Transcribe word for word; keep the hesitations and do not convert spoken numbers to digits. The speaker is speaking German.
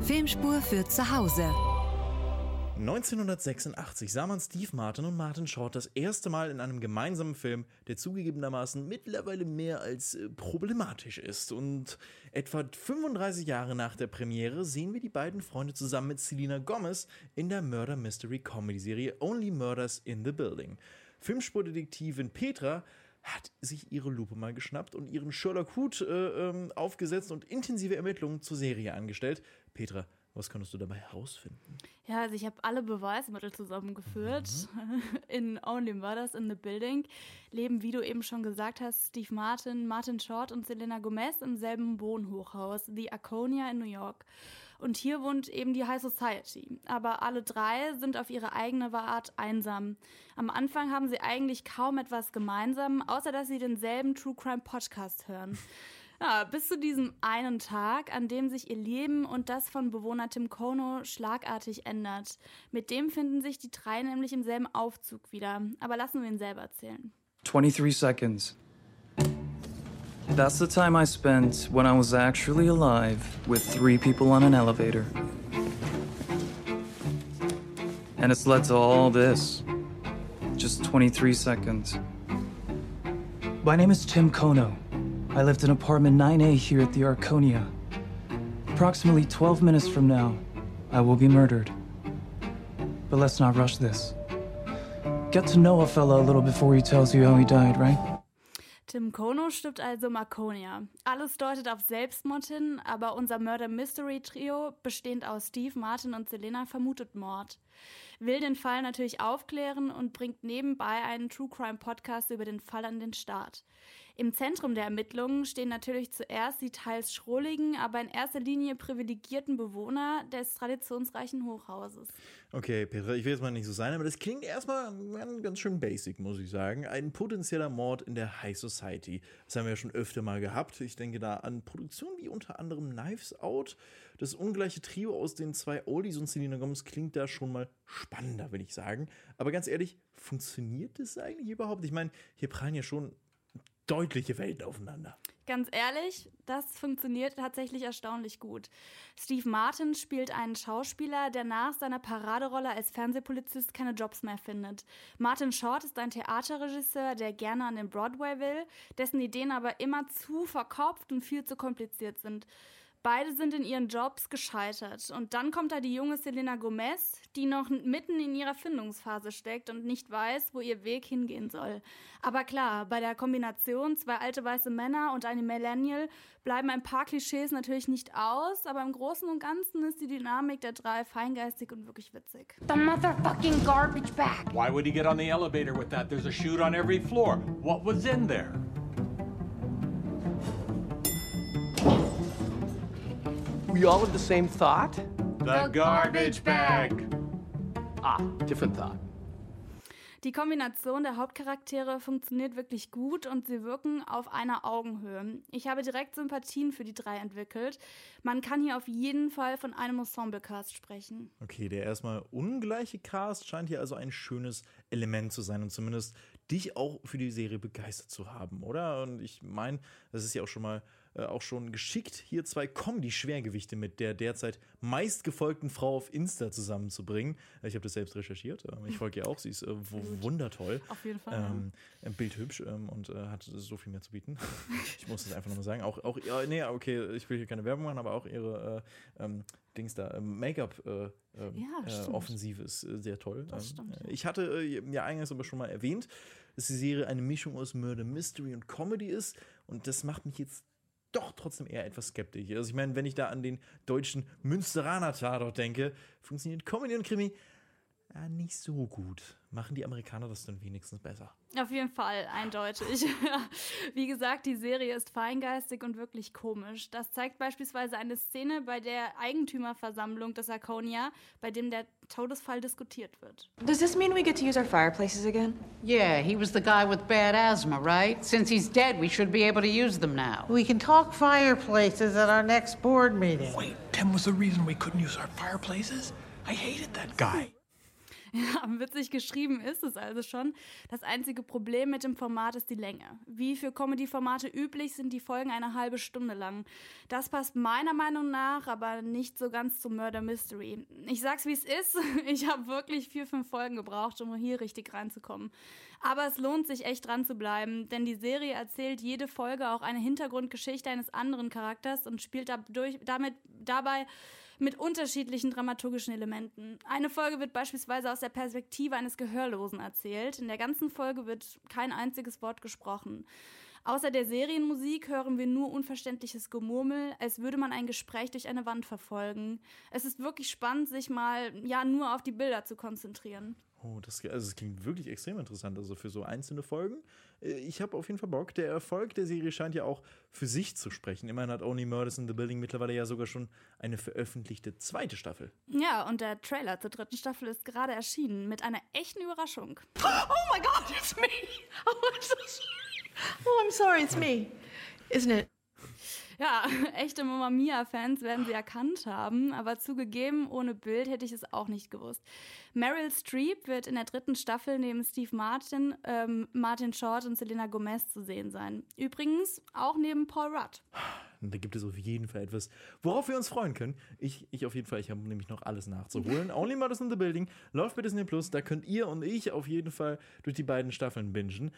Filmspur für zu Hause. neunzehnhundertsechsundachtzig sah man Steve Martin und Martin Short das erste Mal in einem gemeinsamen Film, der zugegebenermaßen mittlerweile mehr als äh, problematisch ist. Und etwa fünfunddreißig Jahre nach der Premiere sehen wir die beiden Freunde zusammen mit Selena Gomez in der Murder-Mystery-Comedy-Serie Only Murders in the Building. Filmspurdetektivin Petra hat sich ihre Lupe mal geschnappt und ihren Sherlock-Hut äh, ähm, aufgesetzt und intensive Ermittlungen zur Serie angestellt. Petra, was konntest du dabei herausfinden? Ja, also ich habe alle Beweismittel zusammengeführt. Mhm. In Only Murders in the Building leben, wie du eben schon gesagt hast, Steve Martin, Martin Short und Selena Gomez im selben Wohnhochhaus, The Arconia in New York. Und hier wohnt eben die High Society. Aber alle drei sind auf ihre eigene Art einsam. Am Anfang haben sie eigentlich kaum etwas gemeinsam, außer dass sie denselben True Crime Podcast hören. Ja, bis zu diesem einen Tag, an dem sich ihr Leben und das von Bewohner Tim Kono schlagartig ändert. Mit dem finden sich die drei nämlich im selben Aufzug wieder. Aber lassen wir ihn selber erzählen. twenty-three seconds. That's the time I spent when I was actually alive with three people on an elevator. And it's led to all this. Just twenty-three seconds. My name is Tim Kono. I lived in apartment nine A here at the Arconia. Approximately twelve minutes from now, I will be murdered. But let's not rush this. Get to know a fella a little before he tells you how he died, right? Tim Kono stirbt also im Arconia. Alles deutet auf Selbstmord hin, aber unser Murder-Mystery-Trio, bestehend aus Steve, Martin und Selena, vermutet Mord. Will den Fall natürlich aufklären und bringt nebenbei einen True-Crime-Podcast über den Fall an den Start. Im Zentrum der Ermittlungen stehen natürlich zuerst die teils schrulligen, aber in erster Linie privilegierten Bewohner des traditionsreichen Hochhauses. Okay, Petra, ich will jetzt mal nicht so sein, aber das klingt erstmal ganz schön basic, muss ich sagen. Ein potenzieller Mord in der High Society. Das haben wir ja schon öfter mal gehabt. Ich denke da an Produktionen wie unter anderem Knives Out. Das ungleiche Trio aus den zwei Oldies und Selena Gomez klingt da schon mal spannender, will ich sagen. Aber ganz ehrlich, funktioniert das eigentlich überhaupt? Ich meine, hier prallen ja schon deutliche Welten aufeinander. Ganz ehrlich, das funktioniert tatsächlich erstaunlich gut. Steve Martin spielt einen Schauspieler, der nach seiner Paraderolle als Fernsehpolizist keine Jobs mehr findet. Martin Short ist ein Theaterregisseur, der gerne an den Broadway will, dessen Ideen aber immer zu verkopft und viel zu kompliziert sind. Beide sind in ihren Jobs gescheitert. Und dann kommt da die junge Selena Gomez, die noch mitten in ihrer Findungsphase steckt und nicht weiß, wo ihr Weg hingehen soll. Aber klar, bei der Kombination zwei alte weiße Männer und eine Millennial bleiben ein paar Klischees natürlich nicht aus, aber im Großen und Ganzen ist die Dynamik der drei feingeistig und wirklich witzig. The motherfucking garbage bag! Why would he get on the elevator with that? There's a chute on every floor. What was in there? We all have the same thought? The garbage bag. Ah, different thought. Die Kombination der Hauptcharaktere funktioniert wirklich gut und sie wirken auf einer Augenhöhe. Ich habe direkt Sympathien für die drei entwickelt. Man kann hier auf jeden Fall von einem Ensemble-Cast sprechen. Okay, der erstmal ungleiche Cast scheint hier also ein schönes Element zu sein und zumindest dich auch für die Serie begeistert zu haben, oder? Und ich meine, das ist ja auch schon mal äh, auch schon geschickt, hier zwei Comedy-Schwergewichte mit der derzeit meistgefolgten Frau auf Insta zusammenzubringen. Ich habe das selbst recherchiert. Ich folge ihr auch. Sie ist äh, w- wundertoll. Auf jeden Fall. Ähm, ja. Bildhübsch ähm, und äh, hat so viel mehr zu bieten. Ich muss das einfach nochmal sagen. Auch, auch ja, nee, okay, ich will hier keine Werbung machen, aber auch ihre äh, ähm, Dings da, ähm, Make-up-Offensive äh, äh, ist äh, sehr toll. Das ähm, stimmt, ja. Ich hatte äh, ja eingangs aber schon mal erwähnt, dass die Serie eine Mischung aus Murder Mystery und Comedy ist und das macht mich jetzt doch trotzdem eher etwas skeptisch. Also ich meine, wenn ich da an den deutschen Münsteraner Tatort denke, funktioniert Comedy und Krimi ja, nicht so gut. Machen die Amerikaner das dann wenigstens besser? Auf jeden Fall, eindeutig. Wie gesagt, die Serie ist feingeistig und wirklich komisch. Das zeigt beispielsweise eine Szene bei der Eigentümerversammlung des Arconia, bei dem der Todesfall diskutiert wird. Does this mean we get to use our fireplaces again? Yeah, he was the guy with bad asthma, right? Since he's dead, we should be able to use them now. We can talk fireplaces at our next board meeting. Wait, Tim was the reason we couldn't use our fireplaces? I hated that guy. Ja, witzig geschrieben ist es also schon. Das einzige Problem mit dem Format ist die Länge. Wie für Comedy-Formate üblich sind die Folgen eine halbe Stunde lang. Das passt meiner Meinung nach aber nicht so ganz zum Murder Mystery. Ich sag's wie es ist, ich habe wirklich vier, fünf Folgen gebraucht, um hier richtig reinzukommen. Aber es lohnt sich echt dran zu bleiben, denn die Serie erzählt jede Folge auch eine Hintergrundgeschichte eines anderen Charakters und spielt dadurch, damit, dabei mit unterschiedlichen dramaturgischen Elementen. Eine Folge wird beispielsweise aus der Perspektive eines Gehörlosen erzählt. In der ganzen Folge wird kein einziges Wort gesprochen. Außer der Serienmusik hören wir nur unverständliches Gemurmel, als würde man ein Gespräch durch eine Wand verfolgen. Es ist wirklich spannend, sich mal ja nur auf die Bilder zu konzentrieren. Oh, das, also das klingt wirklich extrem interessant, also für so einzelne Folgen. Ich habe auf jeden Fall Bock. Der Erfolg der Serie scheint ja auch für sich zu sprechen. Immerhin hat Only Murders in the Building mittlerweile ja sogar schon eine veröffentlichte zweite Staffel. Ja, und der Trailer zur dritten Staffel ist gerade erschienen mit einer echten Überraschung. Oh my God, it's me! Oh, I'm so sorry. Oh, I'm sorry, it's me. Isn't it? Ja, echte Mamma Mia-Fans werden sie erkannt haben, aber zugegeben, ohne Bild hätte ich es auch nicht gewusst. Meryl Streep wird in der dritten Staffel neben Steve Martin, ähm, Martin Short und Selena Gomez zu sehen sein. Übrigens auch neben Paul Rudd. Da gibt es auf jeden Fall etwas, worauf wir uns freuen können. Ich, ich auf jeden Fall, ich habe nämlich noch alles nachzuholen. Only Murders in the Building läuft bei Disney Plus. Da könnt ihr und ich auf jeden Fall durch die beiden Staffeln bingen.